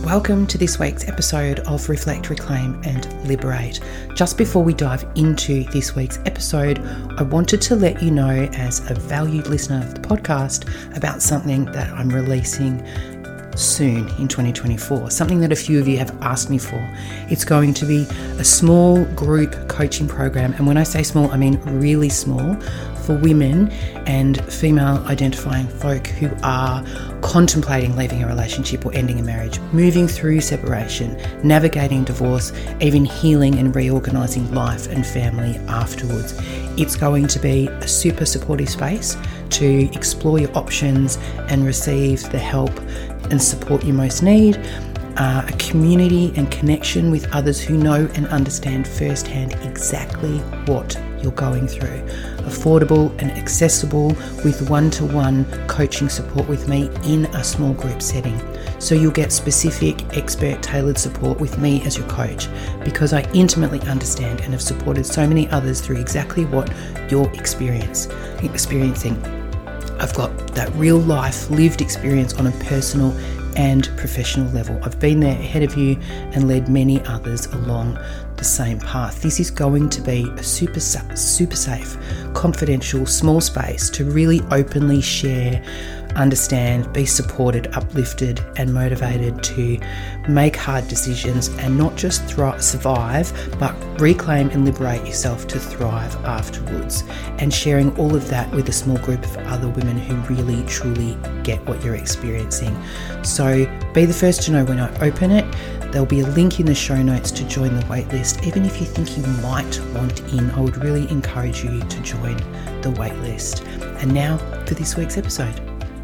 Welcome to this week's episode of Reflect, Reclaim and Liberate. Just before we dive into this week's episode, I wanted to let you know, as a valued listener of the podcast, about something that I'm releasing soon in 2024, something that a few of you have asked me for. It's going to be a small group coaching program, and when I say small, I mean really small, for women and female identifying folk who are contemplating leaving a relationship or ending a marriage, moving through separation, navigating divorce, even healing and reorganising life and family afterwards. It's going to be a super supportive space to explore your options and receive the help and support you most need, a community and connection with others who know and understand firsthand exactly what you're going through. Affordable and accessible, with one-to-one coaching support with me in a small group setting. So you'll get specific, expert-tailored support with me as your coach, because I intimately understand and have supported so many others through exactly what you're experiencing. I've got that real life lived experience on a personal and professional level. I've been there ahead of you and led many others along the same path. This is going to be a super safe, confidential, small space to really openly share, understand, be supported, uplifted and motivated to make hard decisions and not just survive, but reclaim and liberate yourself to thrive afterwards, and sharing all of that with a small group of other women who really truly get what you're experiencing. So be the first to know when I open it. There'll be a link in the show notes to join the waitlist. Even if you think you might want in, I would really encourage you to join the waitlist. And now for this week's episode.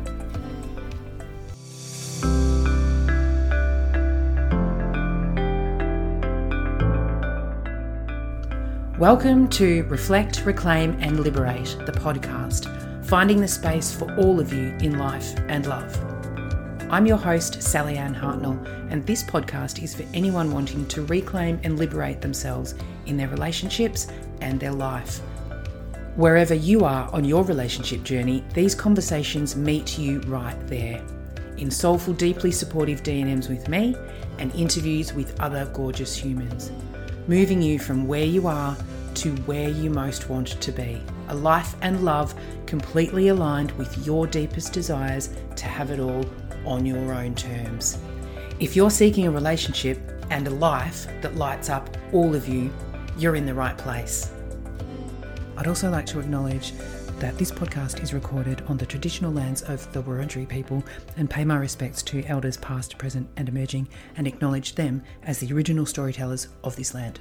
Welcome to Reflect, Reclaim and Liberate, the podcast, finding the space for all of you in life and love. I'm your host, Sally Ann Hartnell, and this podcast is for anyone wanting to reclaim and liberate themselves in their relationships and their life. Wherever you are on your relationship journey, these conversations meet you right there, in soulful, deeply supportive D&Ms with me and interviews with other gorgeous humans, moving you from where you are to where you most want to be. A life and love completely aligned with your deepest desires to have it all on your own terms. If you're seeking a relationship and a life that lights up all of you, you're in the right place. I'd also like to acknowledge that this podcast is recorded on the traditional lands of the Wurundjeri people, and pay my respects to elders past, present and emerging, and acknowledge them as the original storytellers of this land.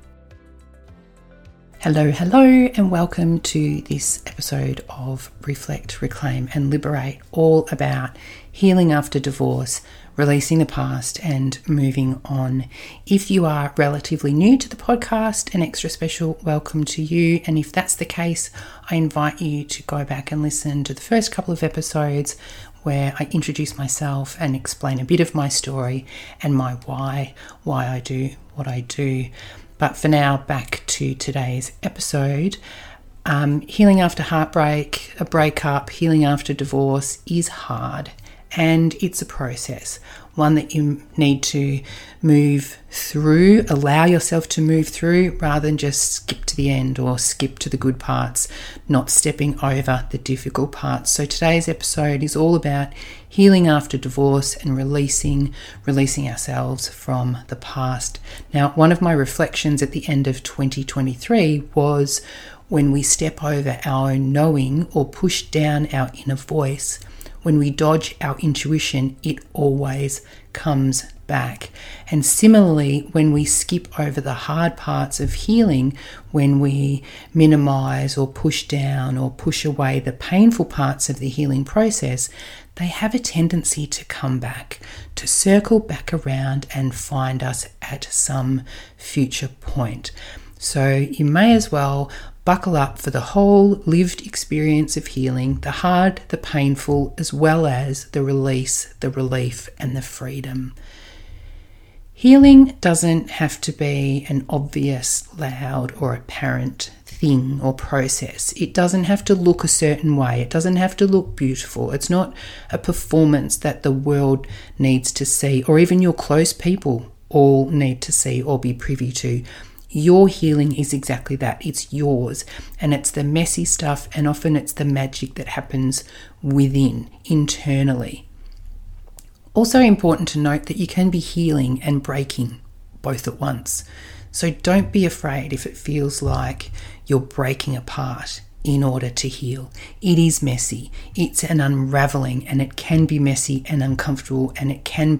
Hello, and welcome to this episode of Reflect, Reclaim and Liberate, all about healing after divorce, releasing the past and moving on. If you are relatively new to the podcast, an extra special welcome to you. And if that's the case, I invite you to go back and listen to the first couple of episodes where I introduce myself and explain a bit of my story and my why I do what I do. But for now, back to today's episode. Healing after heartbreak, a breakup, healing after divorce is hard, and it's a process, one that you need to move through, allow yourself to move through, rather than just skip to the end or skip to the good parts, not stepping over the difficult parts. So today's episode is all about healing after divorce and releasing ourselves from the past. Now, one of my reflections at the end of 2023 was, when we step over our own knowing or push down our inner voice, when we dodge our intuition, it always comes back. And similarly, when we skip over the hard parts of healing, when we minimize or push down or push away the painful parts of the healing process, they have a tendency to come back, to circle back around and find us at some future point. So you may as well buckle up for the whole lived experience of healing, the hard, the painful, as well as the release, the relief, and the freedom. Healing doesn't have to be an obvious, loud, or apparent thing or process. It doesn't have to look a certain way. It doesn't have to look beautiful. It's not a performance that the world needs to see, or even your close people all need to see or be privy to. Your healing is exactly that. It's yours, and it's the messy stuff, and often it's the magic that happens within, internally. Also important to note that you can be healing and breaking both at once. So don't be afraid if it feels like you're breaking apart in order to heal. It is messy. It's an unraveling, and it can be messy and uncomfortable, and it can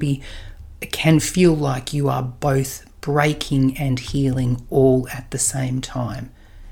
feel like you are both breaking and healing all at the same time.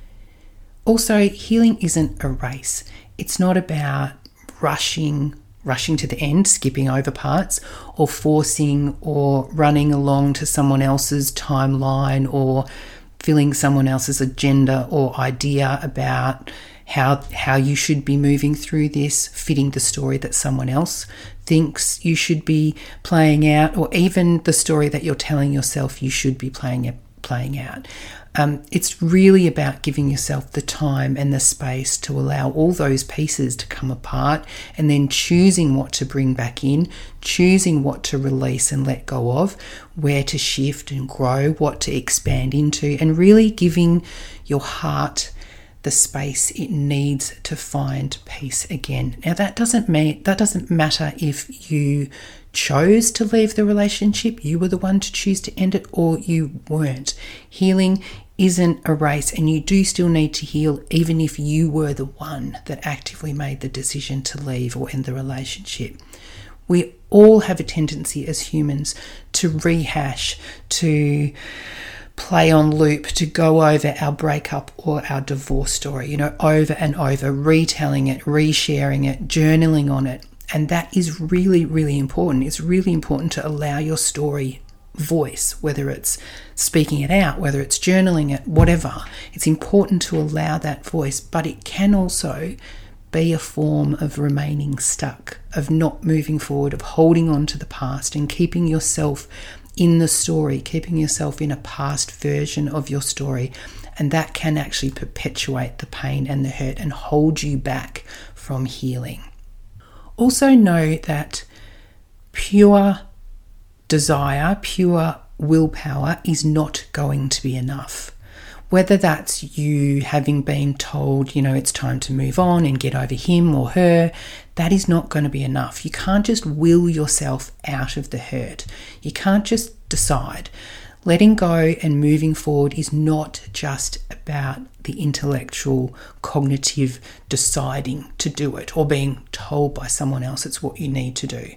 Also, healing isn't a race. It's not about rushing to the end, skipping over parts, or forcing or running along to someone else's timeline, or filling someone else's agenda or idea about how you should be moving through this, fitting the story that someone else thinks you should be playing out, or even the story that you're telling yourself you should be playing out. It's really about giving yourself the time and the space to allow all those pieces to come apart, and then choosing what to bring back in, choosing what to release and let go of, where to shift and grow, what to expand into, and really giving your heart the space it needs to find peace again. Now, that doesn't matter if you chose to leave the relationship, you were the one to choose to end it, or you weren't. Healing isn't a race, and you do still need to heal even if you were the one that actively made the decision to leave or end the relationship. We all have a tendency as humans to rehash, to play on loop, to go over our breakup or our divorce story, over and over, retelling it, resharing it, journaling on it. And that is really, really important. It's really important to allow your story voice, whether it's speaking it out, whether it's journaling it, whatever. It's important to allow that voice, but it can also be a form of remaining stuck, of not moving forward, of holding on to the past and keeping yourself in the story, keeping yourself in a past version of your story. And that can actually perpetuate the pain and the hurt and hold you back from healing. Also know that pure desire, pure willpower is not going to be enough. Whether that's you having been told, it's time to move on and get over him or her, that is not going to be enough. You can't just will yourself out of the hurt. You can't just decide. Letting go and moving forward is not just about the intellectual, cognitive deciding to do it or being told by someone else it's what you need to do.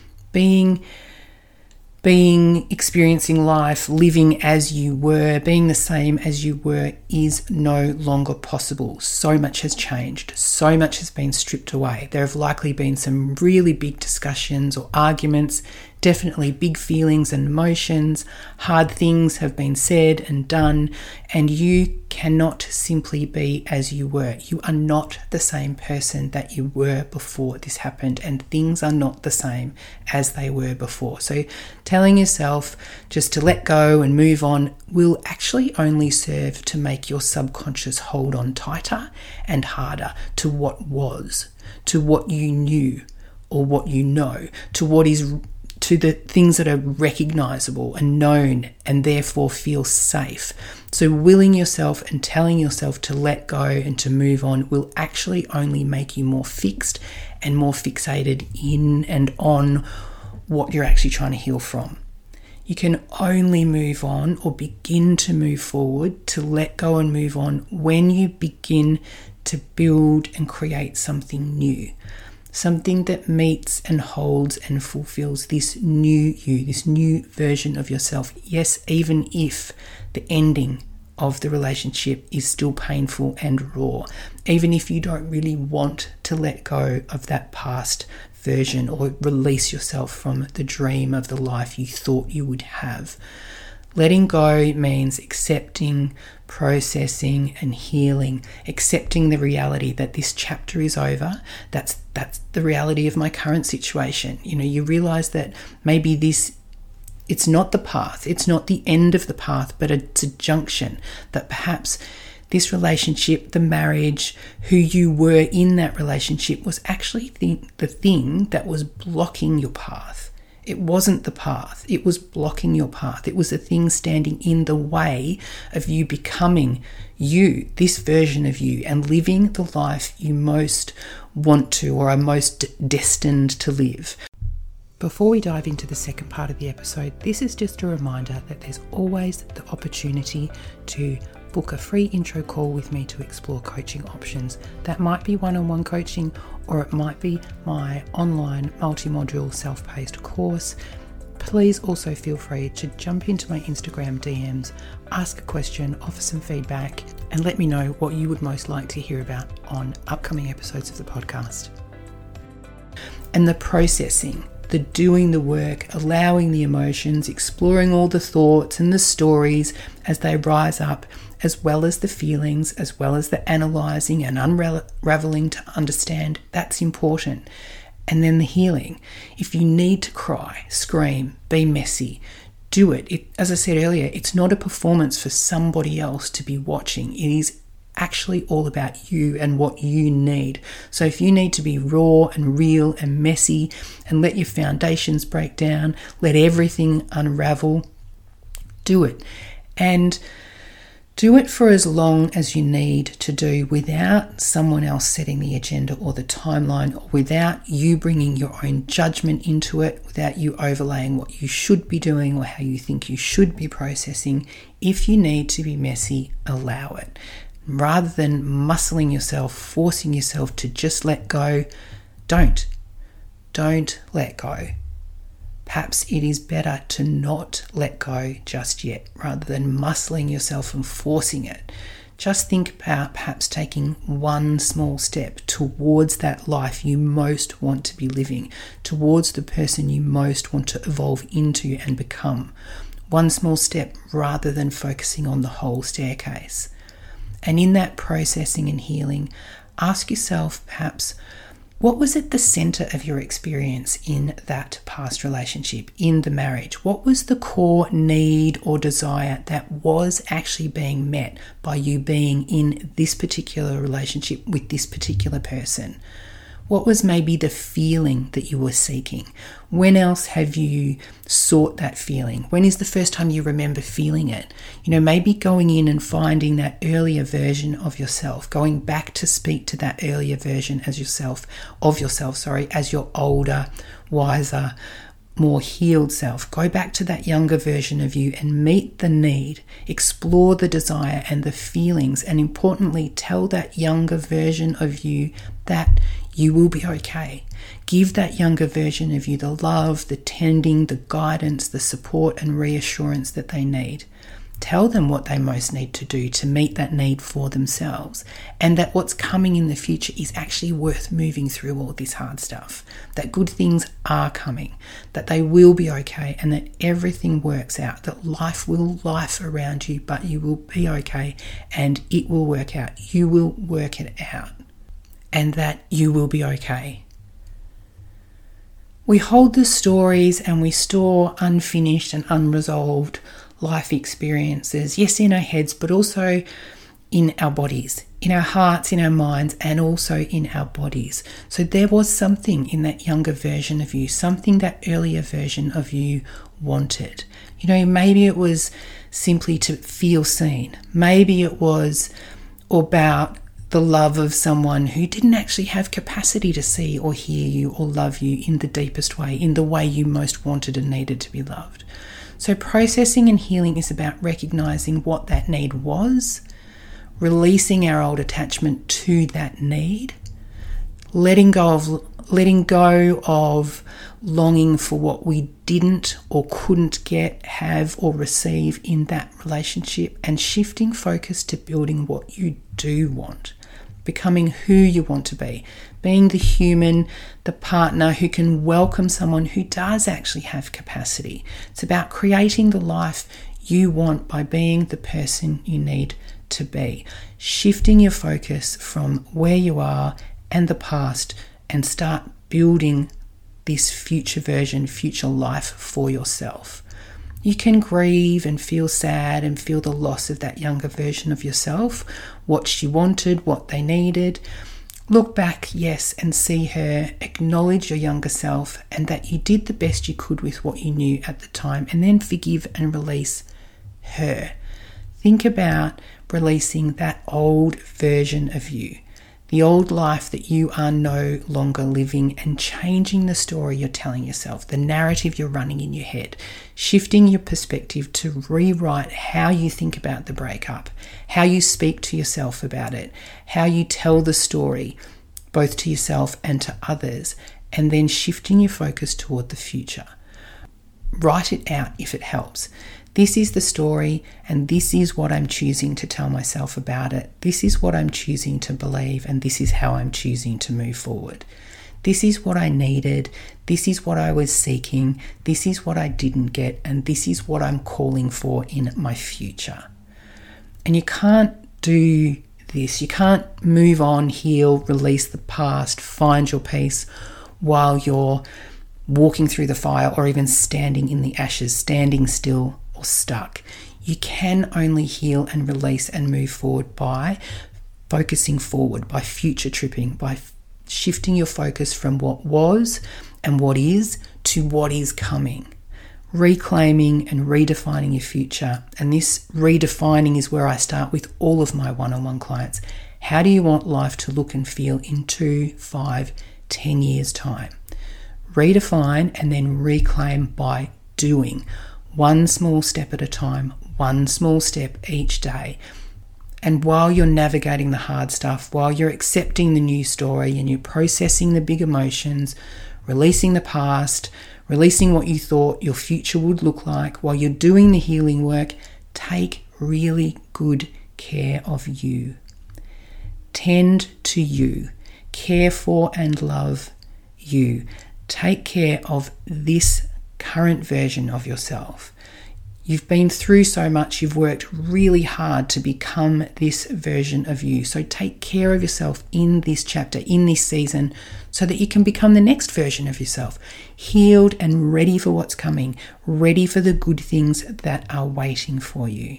Experiencing life, living as you were, being the same as you were is no longer possible. So much has changed. So much has been stripped away. There have likely been some really big discussions or arguments, definitely big feelings and emotions. Hard things have been said and done, and you cannot simply be as you were. You are not the same person that you were before this happened, and things are not the same as they were before. So telling yourself just to let go and move on will actually only serve to make your subconscious hold on tighter and harder to what was, to what you knew or what you know, to the things that are recognizable and known and therefore feel safe. So willing yourself and telling yourself to let go and to move on will actually only make you more fixed and more fixated in and on what you're actually trying to heal from. You can only move on or begin to move forward, to let go and move on, when you begin to build and create something new. Something that meets and holds and fulfills this new you, this new version of yourself. Yes, even if the ending of the relationship is still painful and raw, even if you don't really want to let go of that past version or release yourself from the dream of the life you thought you would have. Letting go means accepting, processing and healing, accepting the reality that this chapter is over. That's the reality of my current situation. You realize that maybe this It's not the path. It's not the end of the path, but it's a junction that perhaps this relationship, the marriage, who you were in that relationship was actually the thing that was blocking your path. It wasn't the path. It was blocking your path. It was the thing standing in the way of you becoming you, this version of you, and living the life you most want to or are most destined to live. Before we dive into the second part of the episode, this is just a reminder that there's always the opportunity to book a free intro call with me to explore coaching options. That might be one-on-one coaching, or it might be my online multi-module self-paced course. Please also feel free to jump into my Instagram DMs, ask a question, offer some feedback, and let me know what you would most like to hear about on upcoming episodes of the podcast. And the processing, the doing the work, allowing the emotions, exploring all the thoughts and the stories as they rise up, as well as the feelings, as well as the analysing and unraveling to understand, that's important. And then the healing. If you need to cry, scream, be messy, do it. As I said earlier, it's not a performance for somebody else to be watching. It is actually all about you and what you need. So if you need to be raw and real and messy and let your foundations break down, let everything unravel, do it. And do it for as long as you need to do without someone else setting the agenda or the timeline, or without you bringing your own judgment into it, without you overlaying what you should be doing or how you think you should be processing. If you need to be messy, allow it. Rather than muscling yourself, forcing yourself to just let go, don't let go. Perhaps it is better to not let go just yet, rather than muscling yourself and forcing it. Just think about perhaps taking one small step towards that life you most want to be living, towards the person you most want to evolve into and become. One small step rather than focusing on the whole staircase. And in that processing and healing, ask yourself perhaps, what was at the center of your experience in that past relationship, in the marriage? What was the core need or desire that was actually being met by you being in this particular relationship with this particular person? What was maybe the feeling that you were seeking? When else have you sought that feeling? When is the first time you remember feeling it? Maybe going in and finding that earlier version of yourself, going back to speak to that earlier version as yourself, as your older, wiser, more healed self. Go back to that younger version of you and meet the need, explore the desire and the feelings, and importantly, tell that younger version of you that you will be okay. Give that younger version of you the love, the tending, the guidance, the support and reassurance that they need. Tell them what they most need to do to meet that need for themselves, and that what's coming in the future is actually worth moving through all this hard stuff, that good things are coming, that they will be okay, and that everything works out, that life will life around you, but you will be okay and it will work out. You will work it out, and that you will be okay. We hold the stories and we store unfinished and unresolved life experiences, yes, in our heads, but also in our bodies, in our hearts, in our minds, and also in our bodies. So there was something in that younger version of you, something that earlier version of you wanted. Maybe it was simply to feel seen. Maybe it was about the love of someone who didn't actually have capacity to see or hear you or love you in the deepest way, in the way you most wanted and needed to be loved. So processing and healing is about recognizing what that need was, releasing our old attachment to that need, letting go of longing for what we didn't or couldn't get, have, or receive in that relationship, and shifting focus to building what you do want, becoming who you want to be, being the human, the partner who can welcome someone who does actually have capacity. It's about creating the life you want by being the person you need to be, shifting your focus from where you are and the past, and start building this future version, future life for yourself. You can grieve and feel sad and feel the loss of that younger version of yourself, what she wanted, what they needed. Look back, yes, and see her, acknowledge your younger self and that you did the best you could with what you knew at the time, and then forgive and release her. Think about releasing that old version of you, the old life that you are no longer living, and changing the story you're telling yourself, the narrative you're running in your head, shifting your perspective to rewrite how you think about the breakup, how you speak to yourself about it, how you tell the story, both to yourself and to others, and then shifting your focus toward the future. Write it out if it helps. This is the story, and this is what I'm choosing to tell myself about it. This is what I'm choosing to believe, and this is how I'm choosing to move forward. This is what I needed. This is what I was seeking. This is what I didn't get, and this is what I'm calling for in my future. And you can't do this. You can't move on, heal, release the past, find your peace while you're walking through the fire or even standing in the ashes, standing still or stuck. You can only heal and release and move forward by focusing forward, by future tripping, by shifting your focus from what was and what is to what is coming. Reclaiming and redefining your future. And this redefining is where I start with all of my one-on-one clients. How do you want life to look and feel in 2, 5, 10 years' time? Redefine and then reclaim by doing. One small step at a time, one small step each day. And while you're navigating the hard stuff, while you're accepting the new story and you're processing the big emotions, releasing the past, releasing what you thought your future would look like, while you're doing the healing work, take really good care of you. Tend to you. Care for and love you. Take care of this current version of yourself. You've been through so much, you've worked really hard to become this version of you. So take care of yourself in this chapter, in this season, so that you can become the next version of yourself, healed and ready for what's coming, ready for the good things that are waiting for you.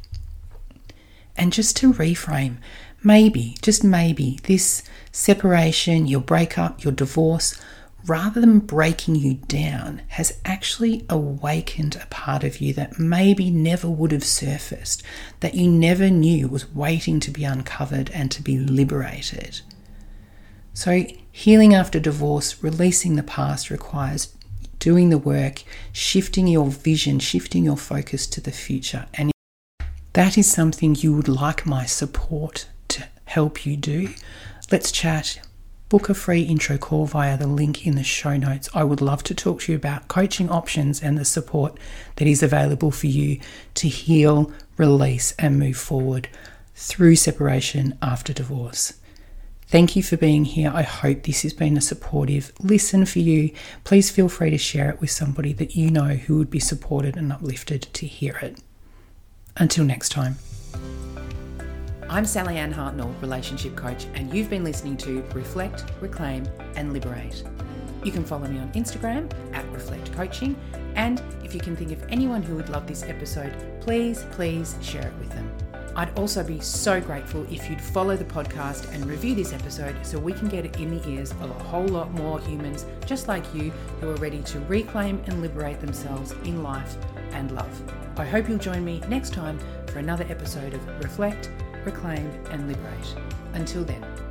And just to reframe, maybe, just maybe, this separation, your breakup, your divorce, rather than breaking you down, has actually awakened a part of you that maybe never would have surfaced, that you never knew was waiting to be uncovered and to be liberated. So healing after divorce, releasing the past, requires doing the work, shifting your vision, shifting your focus to the future. And that is something you would like my support to help you do. Let's chat. Book a free intro call via the link in the show notes. I would love to talk to you about coaching options and the support that is available for you to heal, release, and move forward through separation after divorce. Thank you for being here. I hope this has been a supportive listen for you. Please feel free to share it with somebody that you know who would be supported and uplifted to hear it. Until next time. I'm Sally Ann Hartnell, Relationship Coach, and you've been listening to Reflect, Reclaim and Liberate. You can follow me on Instagram @Reflect Coaching, and if you can think of anyone who would love this episode, please share it with them. I'd also be so grateful if you'd follow the podcast and review this episode so we can get it in the ears of a whole lot more humans just like you who are ready to reclaim and liberate themselves in life and love. I hope you'll join me next time for another episode of Reflect, Reclaim and Liberate. Until then.